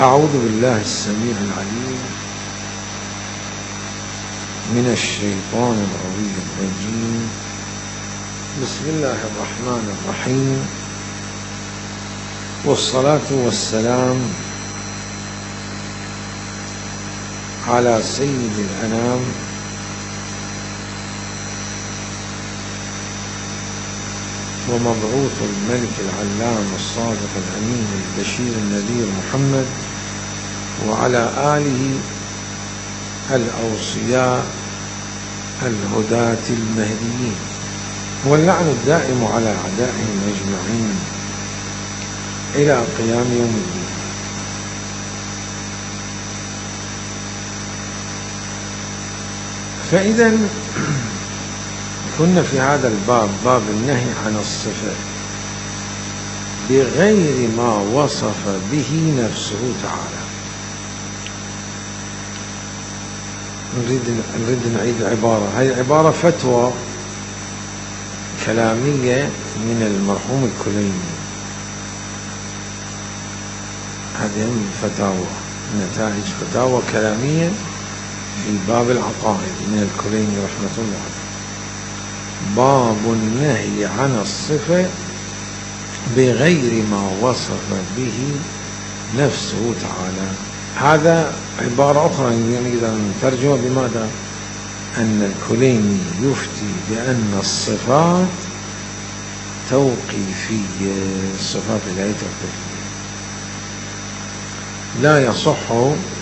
أعوذ بالله السميع العليم من الشيطان الرجيم. بسم الله الرحمن الرحيم، والصلاة والسلام على سيد الأنام ومبعوث الملك العلام الصادق الأمين البشير النذير محمد، وعلى آله الأوصياء الهداة المهديين، واللعن الدائم على أعدائهم أجمعين إلى قيام يوم الدين. فإذا كنا في هذا الباب، باب النهي عن الصفة بغير ما وصف به نفسه تعالى. نريد نعيد العبارة. هذه العبارة فتوى كلامية من المرحوم الكليني. هذه فتاوى، نتائج فتاوى كلامية في باب العقائد من الكليني رحمة الله عليه. باب النهي عن الصفة بغير ما وصف به نفسه تعالى. هذا عبارة أخرى نقدر نترجمها بماذا؟ أن الكليني يفتي بأن الصفات توقيفية، الصفات الإلهية توقيفية، لا يصح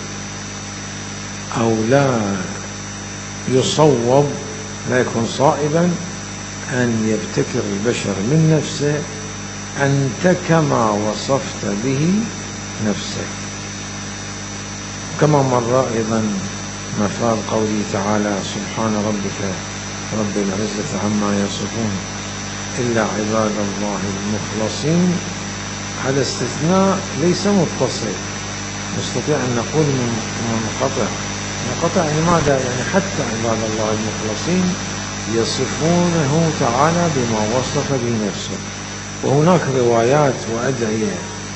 أو لا يصوب، لا يكون صائبا أن يبتكر البشر من نفسه أنت كما وصفت به نفسك، كما مر أيضا مفاد قوله تعالى: سبحان ربك رب العزة عما يصفون إلا عباد الله المخلصين. هذا استثناء ليس متصل، نستطيع أن نقول منقطع. منقطع لماذا؟ يعني حتى عباد الله المخلصين يصفونه تعالى بما وصف به نفسه. وهناك روايات وأدعية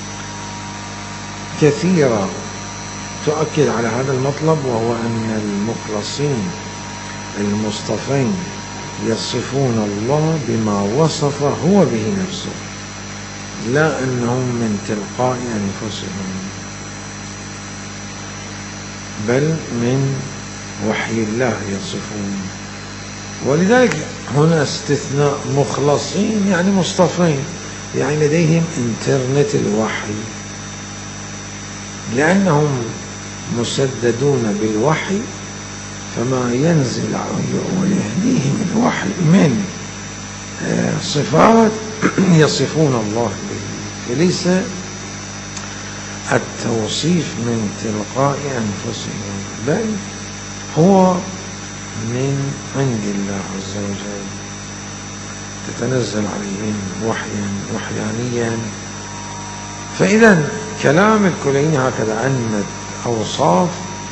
كثيرة تؤكد على هذا المطلب، وهو أن المخلصين المصطفين يصفون الله بما وصف هو به نفسه، لا أنهم من تلقاء أنفسهم، بل من وحي الله يصفون. ولذلك هنا استثناء مخلصين، يعني مصطفين، يعني لديهم انترنت الوحي، لأنهم مسددون بالوحي، فما ينزل ويهديهم الوحي من صفات يصفون الله به، فليس التوصيف من تلقاء أنفسهم، بل هو من عند الله عز وجل، تتنزل عليهم وحيانيا. فإذا كلام الكليني هكذا، أن الأوصاف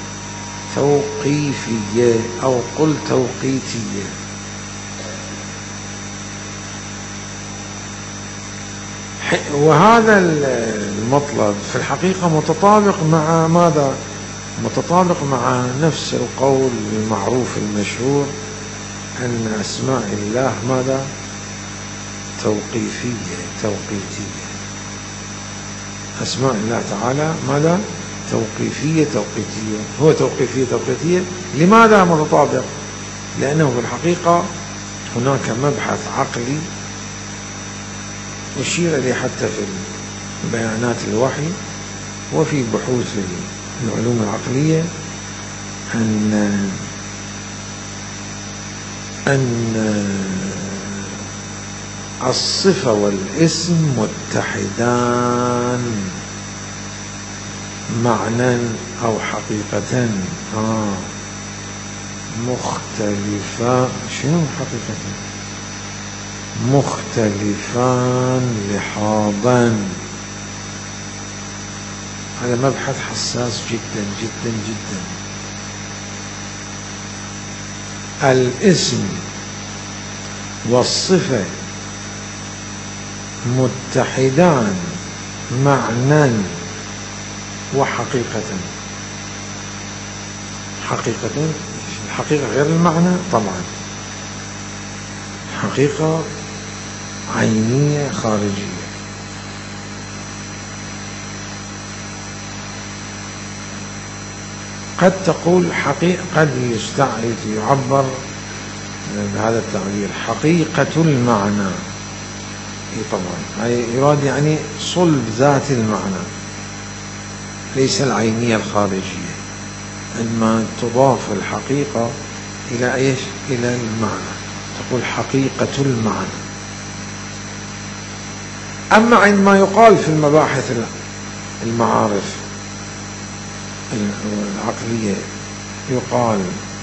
توقيفية أو قل توقيتية. وهذا المطلب في الحقيقة متطابق مع ماذا؟ متطابق مع نفس القول المعروف المشهور أن أسماء الله ماذا؟ توقيتية. أسماء الله تعالى ماذا؟ توقيفية. هو توقيفية. لماذا متطابق؟ لأنه في الحقيقة هناك مبحث عقلي يشير إليه حتى في بيانات الوحي وفي بحوث العلوم العقلية، أن الصفة والاسم متحدان معنى أو حقيقة، مختلفان. شنو حقيقة؟ مختلفان لحاظا. هذا مبحث حساس جدا جدا جدا. الاسم والصفة متحدان معنى وحقيقة. حقيقة، الحقيقة غير المعنى طبعا، حقيقة عينية خارجية. قد تقول حقيقة، قد يعبر بهذا التعبير حقيقة المعنى، طبعا يراد يعني صلب ذات المعنى، ليس العينية الخارجية. عندما تضاف الحقيقة إلى إيش؟ إلى المعنى، تقول حقيقة المعنى. أما عندما يقال في المباحث المعارف العقلية يقال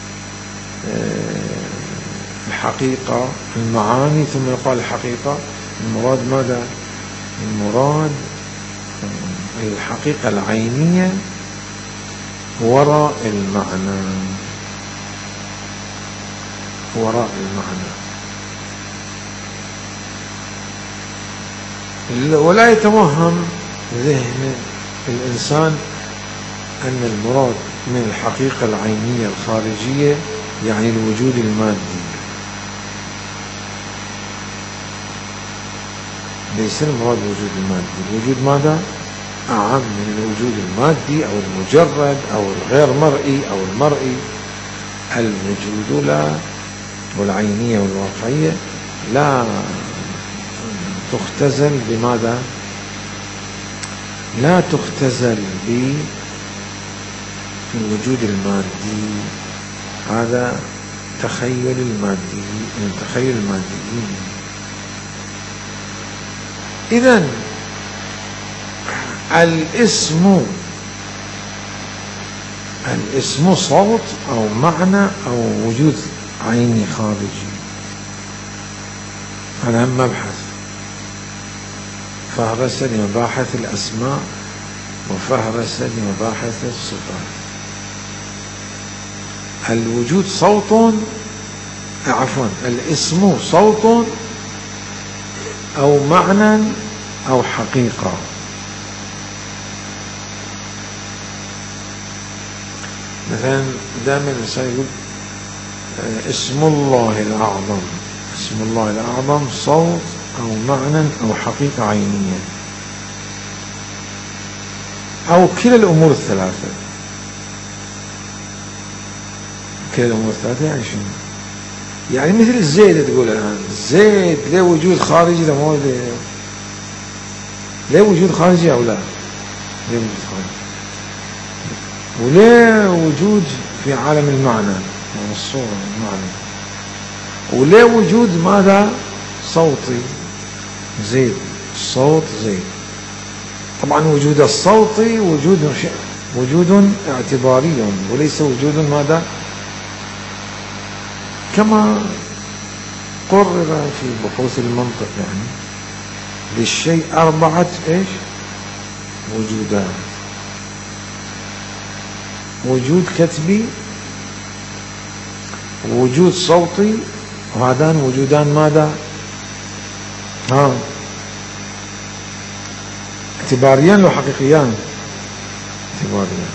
الحقيقة المعاني، ثم يقال الحقيقة، المراد ماذا؟ المراد الحقيقة العينية وراء المعنى، وراء المعنى. ولا يتوهم ذهن الإنسان أن المراد من الحقيقة العينية الخارجية يعني الوجود المادي. ليس المراد الوجود المادي. الوجود ماذا؟ أعم من الوجود المادي أو المجرد أو الغير مرئي أو المرئي. الوجود لا، والعينية والواقعية لا تختزل بماذا؟ لا تختزل بالوجود المادي. هذا تخيل المادي، من تخيل الماديين. إذن الاسم صوت أو معنى أو وجود عيني خارجي. هذا هم مبحث، فهرس لمباحث الأسماء وفهرس لمباحث الصفات. الوجود صوت، عفوا، الاسم صوت أو معنى أو حقيقة. مثلا دائما الإنسان يقول اسم الله الأعظم. اسم الله الأعظم صوت أو معنى أو حقيقة عينية أو كلا الأمور الثلاثة. كلا الأمور الثلاثة يعني شنو؟ يعني مثل الزيد تقول الآن زيد له وجود خارجي، له وجود خارجي أو لا؟ له وجود خارجي، وله وجود في عالم المعنى يعني الصورة المعنى، وله وجود ماذا؟ صوتي. زيد، الصوت زيد. طبعا وجود الصوتي وجود اعتباري وليس وجود ماذا؟ كما قرر في بحوث المنطق يعني للشيء 4 ايش؟ وجودات. وجود كتبي، وجود صوتي، وهذان وجودان ماذا؟ اعتباريان لو حقيقيان؟ اعتباريان،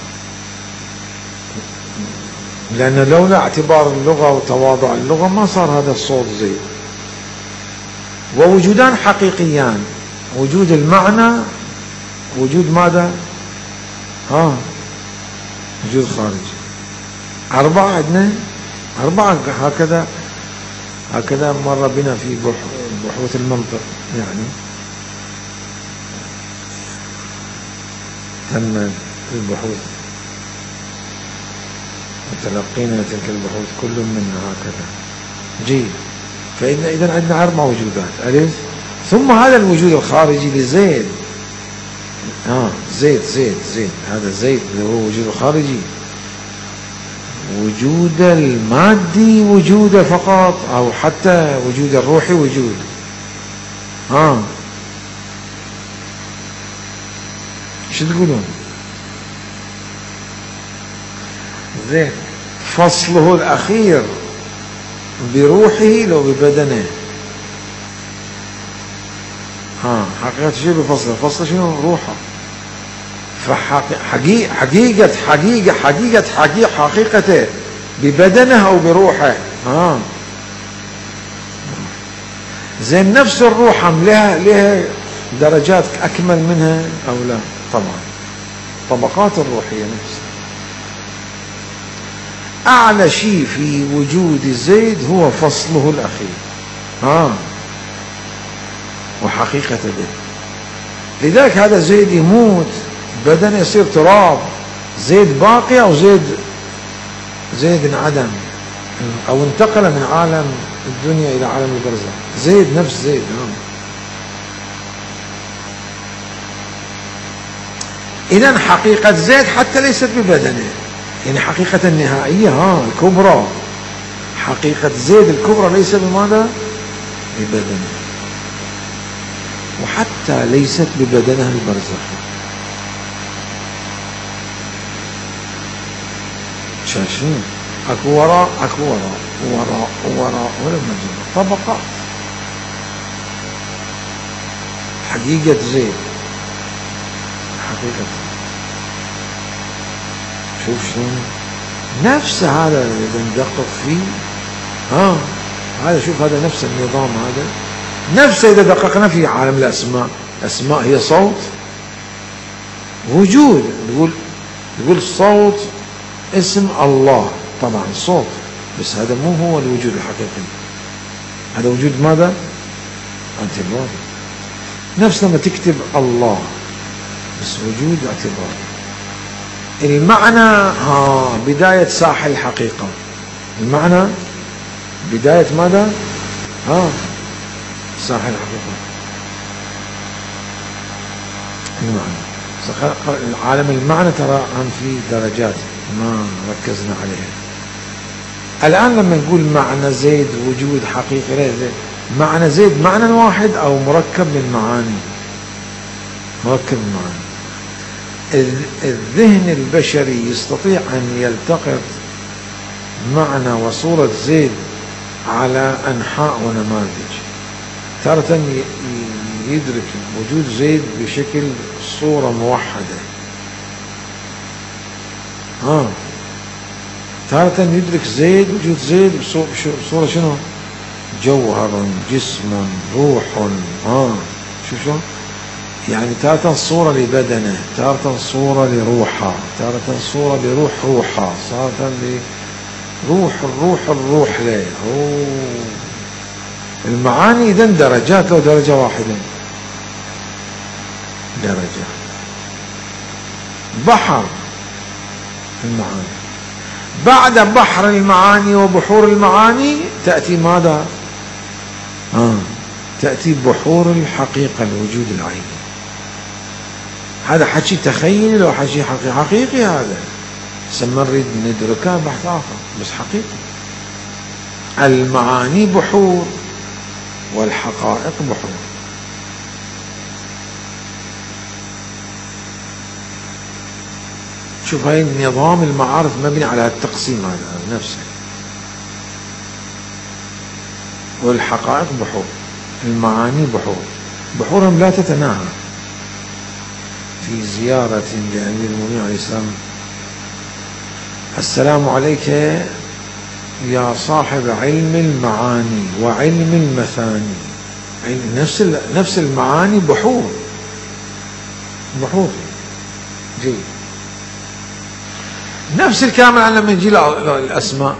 لأن لولا اعتبار اللغة وتواضع اللغة ما صار هذا الصوت زي. ووجودان حقيقيان، وجود المعنى، وجود ماذا؟ وجود خارجي. 4 عندنا، 4 هكذا مر بنا في بحوث المنطق يعني. تم البحوث وتلقينا تلك البحوث كل منها هكذا. جيد. فإذا عندنا 4 وجودات. ألف، ثم هذا الوجود الخارجي لزيد. زيد هذا زيد اللي هو وجود خارجي. وجود المادي وجوده فقط، أو حتى وجود الروحي وجود. شو تقولون؟ زين، فصله الأخير بروحه لو ببدنه. حقيقة شيء بفصله، فصله شنو؟ روحه. حقيقته ببدنه أو بروحه. زين نفس الروح لها درجات أكمل منها أو لا؟ طبعا طبقات الروحية نفسها. أعلى شيء في وجود زيد هو فصله الأخير وحقيقة به. لذلك هذا زيد يموت بدنه يصير تراب، زيد باقي أو زيد انعدم أو انتقل من عالم الدنيا إلى عالم البرزخ. زيد نفس زيد. إذن حقيقة زيد حتى ليست ببدنه، يعني حقيقة النهائية الكبرى، حقيقة زيد الكبرى ليس بماذا؟ ببدنه، وحتى ليست ببدنه البرزخي. شاشين اكو وراء اكو وراء وراء وراء ولا مجرى طبقات. حقيقة زيد حقيقة شوف شلون نفس هذا اللي ندقق فيه. هذا شوف هذا نفس النظام، هذا نفسه إذا دققنا في عالم الأسماء. الأسماء هي صوت وجود. يقول صوت اسم الله، طبعا صوت، بس هذا مو هو الوجود الحقيقي. هذا وجود ماذا؟ اعتباري. نفس لما تكتب الله بس وجود اعتباري. المعنى بداية ساحل الحقيقة. المعنى بداية ماذا؟ ساحل الحقيقة. المعنى عالم المعنى ترى هم في درجات ما ركزنا عليها. الآن لما نقول معنى زيد وجود حقيقي، لا زيد معنى زيد معنى واحد أو مركب من معاني؟ مركب من معاني. الذهن البشري يستطيع أن يلتقط معنى وصورة زيد على أنحاء ونماذج. تارة يدرك وجود زيد بشكل صورة موحدة، تارة يدرك زيد وجود زيد بصورة شنو؟ جوهر، جسم، روح. شوف شلون؟ يعني تارة صورة لبدنه، تارة صورة لروحه، تارة صورة لروح روحه، تارة لروح الروح له. المعاني إذن درجات، لو درجة واحدة درجة. بحر المعاني. بعد بحر المعاني وبحور المعاني تأتي ماذا؟ تأتي بحور الحقيقة، الوجود العيني. هذا حكي تخيلي لو حكي حقيقي، هذا سما نريد ندركه بحث آخر، بس حقيقي. المعاني بحور والحقائق بحور. شوف هاي النظام المعارف مبني على التقسيم هذا نفسه. والحقائق بحور، المعاني بحور، بحورهم لا تتناهى. في زيارة لأمير المؤمنين عليه السلام: السلام عليك يا صاحب علم المعاني وعلم المثاني. نفس المعاني بحور جيد. نفس الكلام الآن لما نجي الأسماء.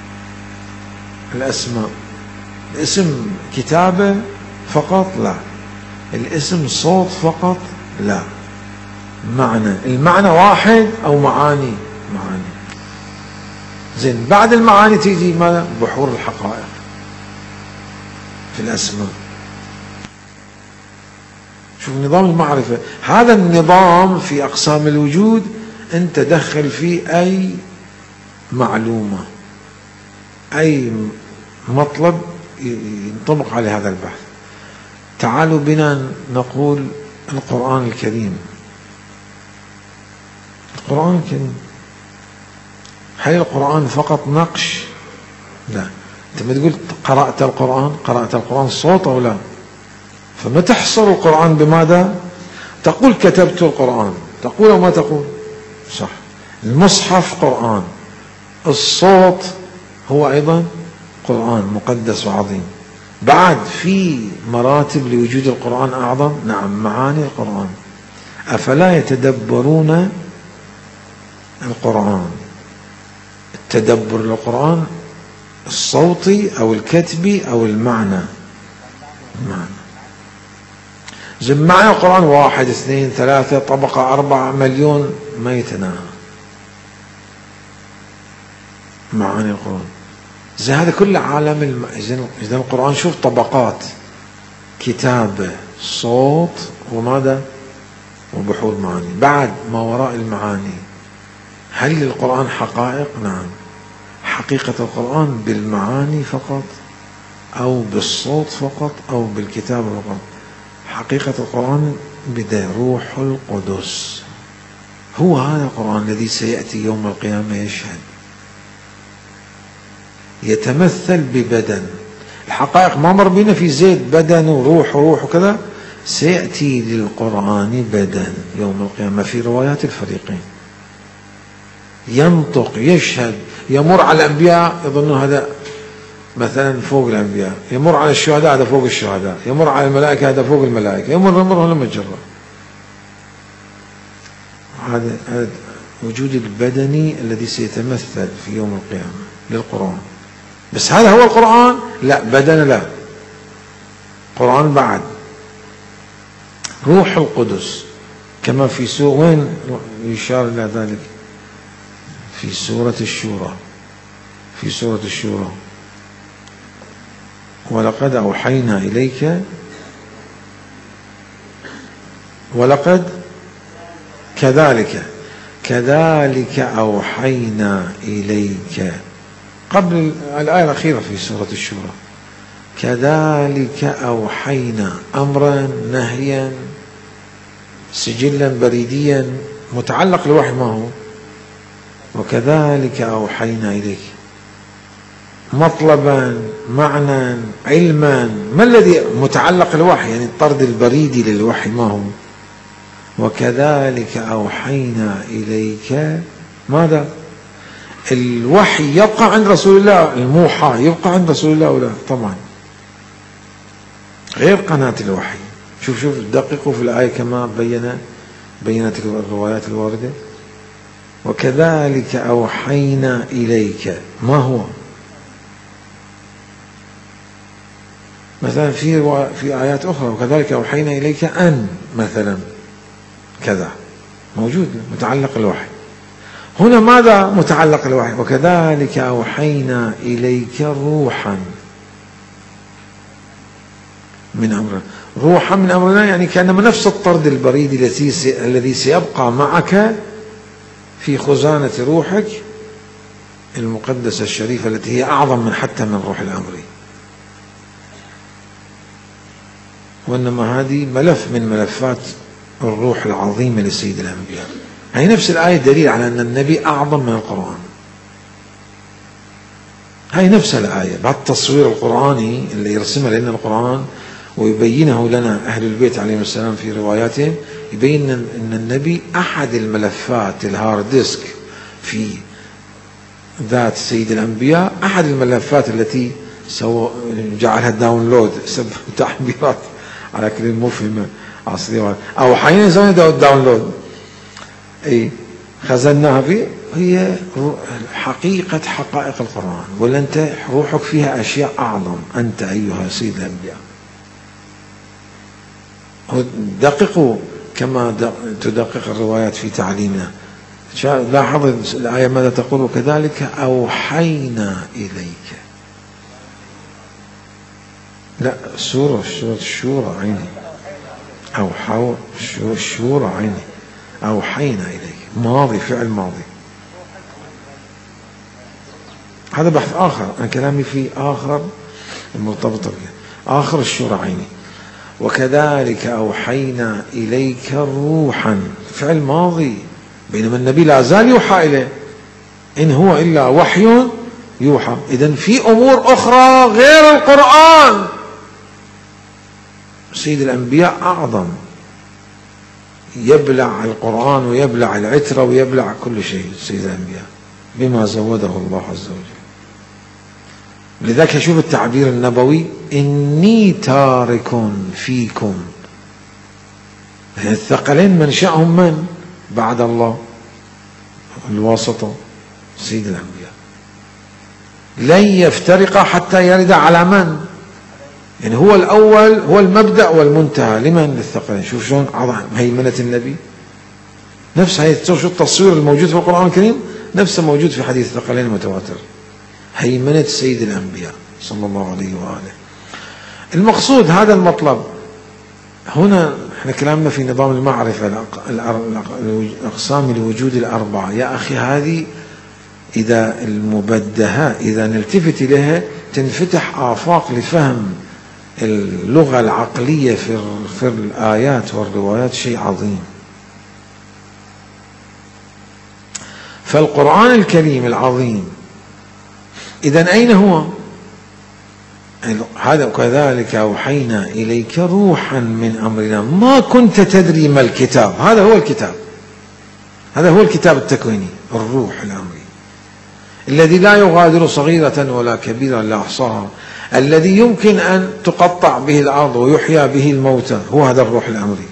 الاسم كتابة فقط؟ لا. الاسم صوت فقط؟ لا. المعنى واحد أو معاني؟ زين بعد المعاني تيجي ماذا؟ بحور الحقائق في الأسماء. شوف نظام المعرفة. هذا النظام في أقسام الوجود أنت دخل فيه أي معلومة، أي مطلب ينطبق على هذا البحث. تعالوا بنا نقول القرآن الكريم. القرآن الكريم، هل القرآن فقط نقش؟ لا. أنت ما تقول قرأت القرآن صوت أو لا؟ فما تحصر القرآن بماذا؟ تقول كتبت القرآن، تقول أو ما تقول؟ صح. المصحف قرآن، الصوت هو أيضا قرآن مقدس وعظيم. بعد في مراتب لوجود القرآن أعظم، نعم، معاني القرآن. أفلا يتدبرون القرآن؟ التدبر للقرآن الصوتي أو الكتبي أو المعنى. زين معي القرآن 1 2 3 طبقة 4 مليون ما يتناهى معاني القرآن. زين هذا كل عالم إذن القرآن شوف طبقات: كتابة، صوت، وماذا؟ وبحور معاني. بعد ما وراء المعاني، هل للقرآن حقائق؟ نعم. حقيقة القرآن بالمعاني فقط أو بالصوت فقط أو بالكتابة فقط؟ حقيقة القرآن بدا روح القدس، هو هذا القرآن الذي سيأتي يوم القيامة يشهد، يتمثل ببدن. الحقائق ما مر بنا في زيد بدن وروح وكذا، سيأتي للقرآن بدن يوم القيامة في روايات الفريقين، ينطق، يشهد، يمر على الأنبياء يظنون هذا مثلا فوق الأنبياء، يمر على الشهداء هذا فوق الشهداء، يمر على الملائكة هذا فوق الملائكة، يمر لما جرى. هذا وجود البدني الذي سيتمثل في يوم القيامة للقرآن. بس هذا هو القرآن؟ لا، بدن لا، قرآن بعد. روح القدس كما في سورة، وين يشار إلى ذلك؟ في سورة الشورى. في سورة الشورى: ولقد أوحينا إليك، ولقد كذلك أوحينا إليك، قبل الآية الأخيرة في سورة الشورى. كذلك أوحينا، أمرا نهيا سجلا بريديا متعلق الوحي ما هو؟ وكذلك أوحينا إليك، مطلبا، معنى، علما. ما الذي متعلق الوحي؟ يعني الطرد البريدي للوحي ما هو؟ وكذلك أوحينا إليك، ماذا؟ الوحي يبقى عند رسول الله، الموحى يبقى عند رسول الله ولا؟ طبعا غير قناة الوحي. شوف دققوا في الآية كما بينت الروايات الواردة. وكذلك أوحينا إليك، ما هو؟ مثلا في آيات أخرى: وكذلك أوحينا إليك أن مثلا كذا، موجود متعلق الوحي. هنا ماذا متعلق الوحي؟ وكذلك أوحينا إليك روحا من أمرنا. روحا من أمرنا يعني كأنما نفس الطرد البريد الذي سيبقى معك في خزانة روحك المقدسة الشريفة، التي هي أعظم من حتى من روح الأمر. وإنما هذه ملف من ملفات الروح العظيمة لسيد الأنبياء. هي نفس الآية دليل على أن النبي أعظم من القرآن. هي نفس الآية بعد التصوير القرآني اللي يرسمها لنا القرآن ويبينه لنا أهل البيت عليهم السلام في رواياتهم، يبين أن النبي أحد الملفات الهارد ديسك في ذات سيد الأنبياء، أحد الملفات التي جعلها داونلود، سبب تعبيرات على كل مفهمة عصرية، أو حين زمان داونلود، أي خزناها فيه. هي حقيقة حقائق القرآن، ولا أنت روحك فيها أشياء أعظم أنت أيها سيد الأنبياء. دققوا كما تدقق الروايات في تعليمنا. لاحظ الآية ماذا تقول؟ وكذلك أوحينا إليك. لا، سورة الشورى عيني، الشورى عيني، أوحينا إليك، ماضي، فعل ماضي. هذا بحث آخر، أنا كلامي في آخر المرتبطة به، آخر الشورى عيني. وكذلك أوحينا إليك روحا، فعل ماضي، بينما النبي لا زال يوحى إليه، إن هو إلا وحي يوحى. إذن في أمور أخرى غير القرآن سيد الأنبياء أعظم، يبلع القرآن ويبلع العترة ويبلع كل شيء سيد الأنبياء بما زوده الله عز وجل. لذلك شوف التعبير النبوي: إني تارك فيكم. الثقلين منشأهم من بعد الله؟ الواسطة سيد الأنبياء. لن يفترق حتى يرد على من؟ يعني هو الأول، هو المبدأ والمنتهى. لمن؟ للثقلين. شوف شلون عظم هيمنة النبي. نفس هاي شو التصوير الموجود في القرآن الكريم نفسه موجود في حديث الثقلين المتواتر. هيمنة سيد الأنبياء صلى الله عليه وآله. المقصود هذا المطلب. هنا احنا كلامنا في نظام المعرفة، الأقسام الوجود الأربعة. يا أخي هذه إذا المبدهة إذا نلتفت إليها تنفتح آفاق لفهم اللغة العقلية في الآيات والروايات، شيء عظيم. فالقرآن الكريم العظيم إذن أين هو؟ هذا كذلك أوحينا إليك روحا من أمرنا ما كنت تدري ما الكتاب. هذا هو الكتاب، هذا هو الكتاب التكويني، الروح الأمري الذي لا يغادر صغيرة ولا كبيرة إلا أحصاها، الذي يمكن أن تقطع به الأرض ويحيى به الموتى. هو هذا الروح الأمري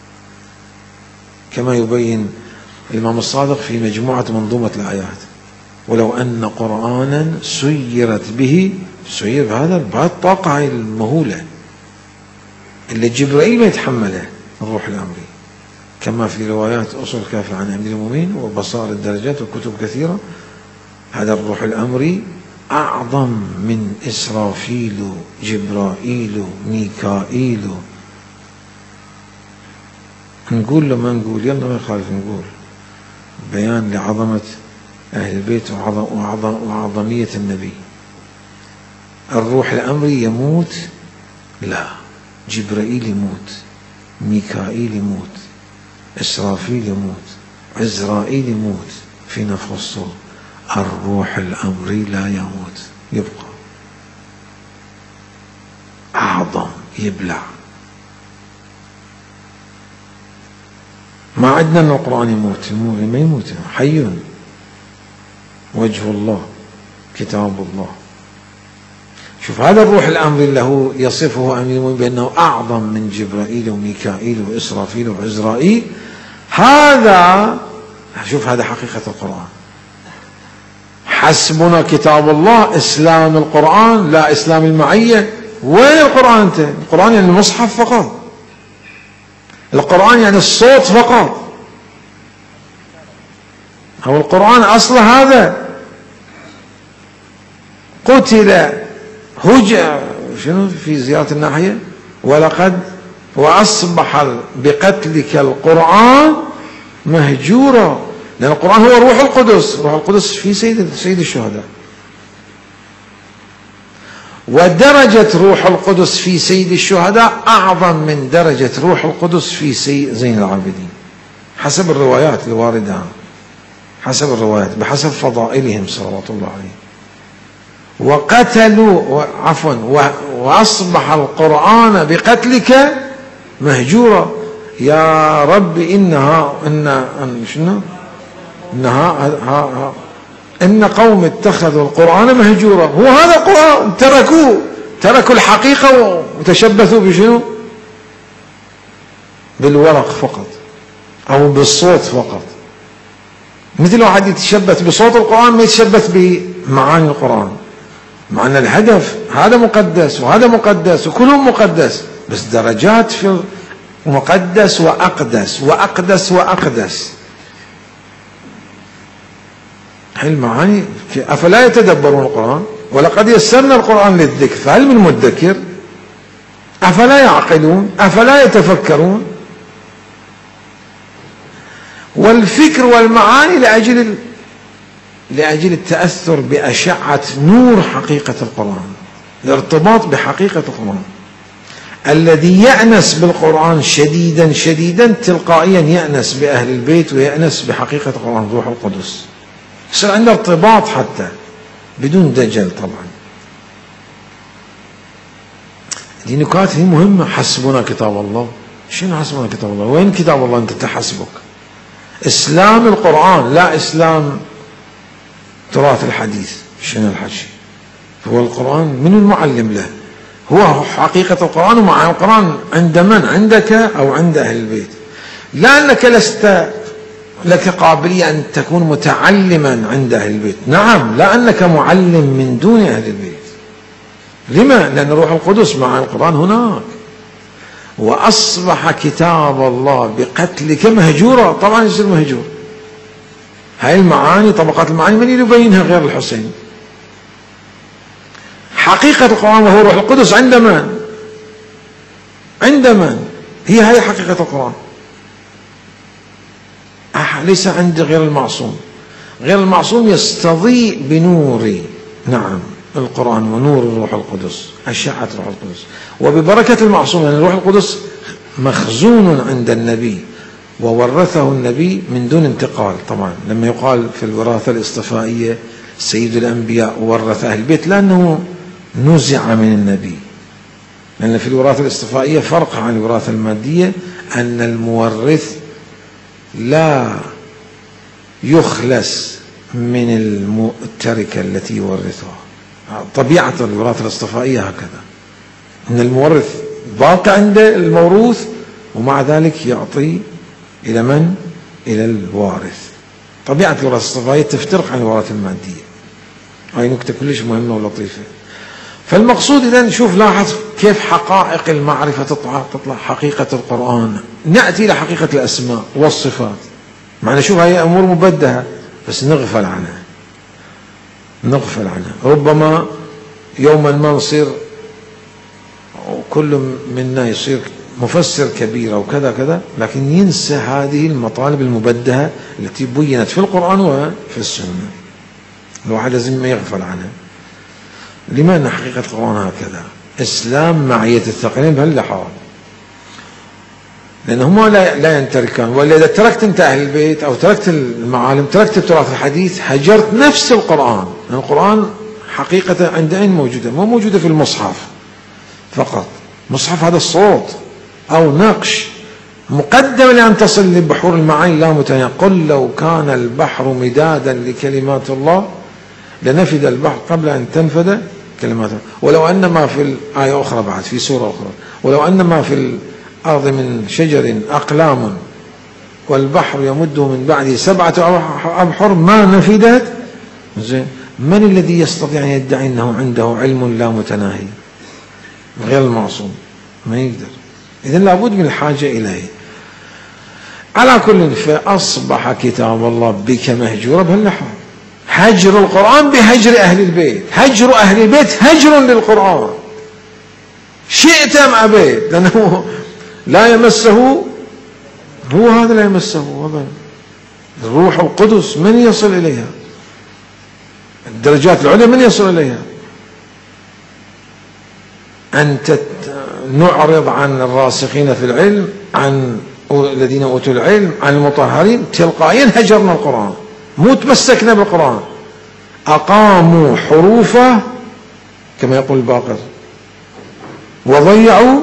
كما يبين الإمام الصادق في مجموعة منظومة الآيات: ولو أن قرآنا سيرت به. سير بهذا الطاقة المهولة اللي جبرائيل ما يتحمله، الروح الأمري. كما في روايات أصول كافي عن أمير المؤمنين وبصائر الدرجات وكتب كثيرة. هذا الروح الأمري أعظم من إسرافيل، جبرائيل، ميكائيل. نقول له ما نقول، يلا ما يخالف نقول، بيان لعظمة أهل البيت وعظمية النبي. الروح الأمري يموت؟ لا. جبرائيل يموت، ميكائيل يموت، إسرافيل يموت، عزرائيل يموت في نفخ الصور. الروح الأمري لا يموت، يبقى أعظم، يبلع. ما عندنا أن القرآن يموت، ما يموت، حي، وجه الله، كتاب الله. شوف هذا الروح الأمري اللي هو يصفه أمير المؤمنين بأنه أعظم من جبرائيل وميكائيل وإسرافيل وعزرائيل. هذا شوف هذا حقيقة القرآن. حسبنا كتاب الله، إسلام القرآن لا إسلام المعية. وين القرآن أنت؟ القرآن يعني المصحف فقط، القرآن يعني الصوت فقط. هو القرآن أصل هذا قتل هجع شنو في زيارة الناحية ولقد وأصبح بقتلك القرآن مهجورا. لأن القرآن هو روح القدس، روح القدس في سيد الشهداء. ودرجة روح القدس في سيد الشهداء أعظم من درجة روح القدس في زين العابدين، حسب الروايات الواردة، حسب الروايات، بحسب فضائلهم صلوات الله عليه. وقتلوا وأصبح القرآن بقتلك مهجورا. يا رب إن قوم اتخذوا القرآن مهجورا. هو هذا القرآن تركوا الحقيقة وتشبثوا بشنو؟ بالورق فقط أو بالصوت فقط. مثل واحد يتشبث بصوت القرآن ما يتشبث بمعاني القرآن، مع أن الهدف هذا مقدس وهذا مقدس وكلهم مقدس، بس درجات في مقدس وأقدس وأقدس وأقدس. هاي المعاني. أفلا يتدبرون القرآن؟ ولقد يسرنا القرآن للذكر فهل من مدكر؟ أفلا يعقلون؟ أفلا يتفكرون؟ والفكر والمعاني لأجل التأثر بأشعة نور حقيقة القرآن، الارتباط بحقيقة القرآن. الذي يأنس بالقرآن شديدا شديدا تلقائيا يأنس بأهل البيت ويأنس بحقيقة القرآن، روح القدس. يصير عنده ارتباط حتى بدون دجل. طبعا دي نكات هي مهمة. حسبنا كتاب الله، شنو حسبنا كتاب الله؟ وين كتاب الله أنت تحسبك؟ إسلام القرآن، لا إسلام تراث الحديث. شنو الحكي؟ هو القرآن من المعلم له؟ هو حقيقة القرآن، ومع القرآن عند من؟ عندك أو عند أهل البيت. لا أنك لست لك قابلية أن تكون متعلما عند أهل البيت، نعم، لا أنك معلم من دون أهل البيت. لما؟ لأن روح القدس مع القرآن هناك. وأصبح كتاب الله بقتلك مهجورا، طبعا يصير مهجور. هاي المعاني، طبقات المعاني، من يبينها غير الحسين؟ حقيقة القرآن وهو روح القدس عند من؟ عند من؟ هي حقيقة القرآن، ليس عند غير المعصوم. غير المعصوم يستضيء بنور، نعم، القرآن ونور الروح القدس، أشعة روح القدس، وببركة المعصوم. يعني الروح القدس مخزون عند النبي وورثه النبي من دون انتقال. طبعا لما يقال في الوراثة الاصطفائية سيد الأنبياء ورث أهل البيت، لأنه نزع من النبي. لأن في الوراثة الاصطفائية فرق عن الوراثة المادية، أن المورث لا يخلس من التركة التي يورثها. طبيعة الوراثة الاصطفائية هكذا، أن المورث باقي عند الموروث، ومع ذلك يعطي إلى من؟ إلى الوارث. طبيعة الوراثة الاصطفائية تفترق عن الوراثة المادية. هاي نكتة كلش مهمة ولطيفة. فالمقصود إذن، شوف لاحظ كيف حقائق المعرفة تطلع حقيقة القرآن. نأتي إلى حقيقة الأسماء والصفات، معنى شوف هاي أمور مبدهة بس نغفل عنها. ربما يوما ما نصير وكل منا يصير مفسر كبير أو كذا كذا، لكن ينسى هذه المطالب المبدهة التي بينت في القرآن وفي السنة. الواحد لازم ما يغفل عنها. لماذا حقيقة القرآن هكذا؟ إسلام معية الثقلين بهاللحاظ، لأنهما لا ينتركان. وإلا إذا تركت أنت أهل البيت أو تركت المعالم، تركت التراث الحديث، هجرت نفس القرآن. لأن القرآن حقيقة عند أين موجودة؟ مو موجودة في المصحف فقط. مصحف هذا الصوت أو نقش مقدم لأن تصل لبحور المعاني لا متناهية. قل لو كان البحر مدادا لكلمات الله لنفد البحر قبل أن تنفد كلمات الله. ولو أن ما في الآية أخرى، بعد في سورة أخرى، ولو أن ما في الأرض من شجر أقلام والبحر يمده من بعده 7 أبحر ما نفدت. زين، من الذي يستطيع أن يدعي أنه عنده علم لا متناهي غير المعصوم؟ ما يقدر. إذن لابد من الحاجة إليه. على كل، فأصبح كتاب الله بك مهجورا بهاللحاظ. هجر القرآن بهجر أهل البيت. هجر أهل البيت هجر للقرآن، شئت أم أبيت، لأنه لا يمسه هو، هذا لا يمسه أبدا. الروح القدس من يصل إليها؟ الدرجات العليا من يصل إليها؟ أن نعرض عن الراسخين في العلم، عن الذين أوتوا العلم، عن المطهرين، تلقائيا هجرنا القرآن، مو تمسكنا بالقرآن. أقاموا حروفه كما يقول الباقر، وضيعوا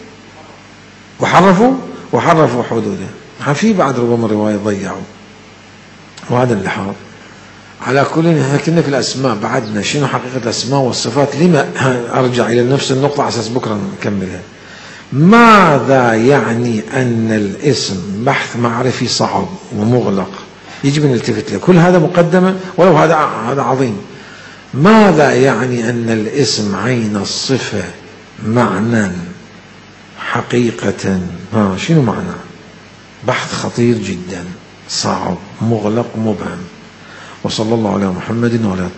وحرفوا حدوده. في بعد ربما رواية ضيعوا، وهذا اللحاظ. على كل، كنا في الأسماء بعدنا شنو حقيقة الأسماء والصفات. لما أرجع إلى نفس النقطة على أساس بكرة نكملها. ماذا يعني أن الاسم بحث معرفي صعب ومغلق يجب أن نلتفت له؟ كل هذا مقدمة، ولو هذا عظيم. ماذا يعني أن الاسم عين الصفة معنى حقيقة؟ شنو معنى؟ بحث خطير جدا، صعب، مغلق، مبهم. وصلى الله على محمد وعلى